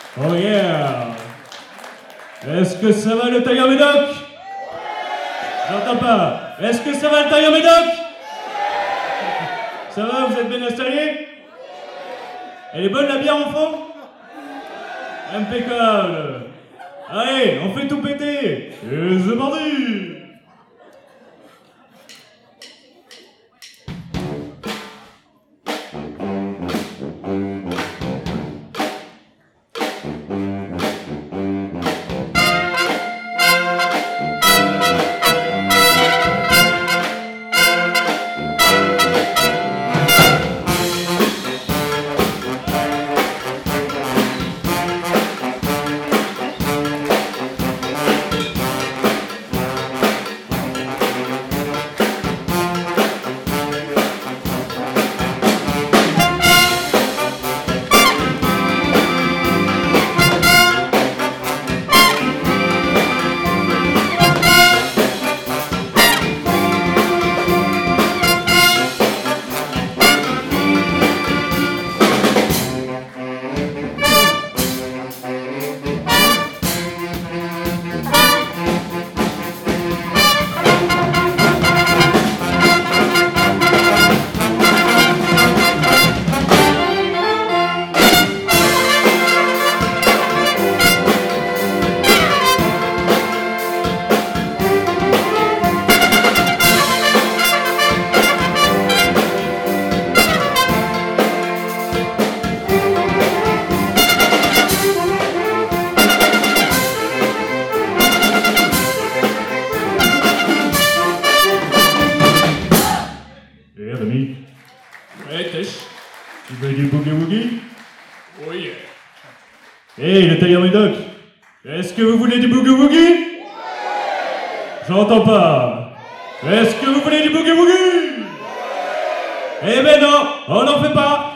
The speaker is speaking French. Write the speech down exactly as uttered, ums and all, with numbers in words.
Oh yeah! Est-ce que ça va le Tiger Médoc? J'entends pas. Est-ce que ça va le Tiger Médoc? Ça va, vous êtes bien installés? Elle est bonne la bière en fond? Impeccable. Allez, on fait tout péter. Et c'est parti. Tu veux du boogie-woogie? Oh yeah. Hey, le Tiger Médoc, est-ce que vous voulez du boogie-woogie? J'entends pas. Est-ce que vous voulez du boogie-woogie? Eh ben non, on n'en fait pas.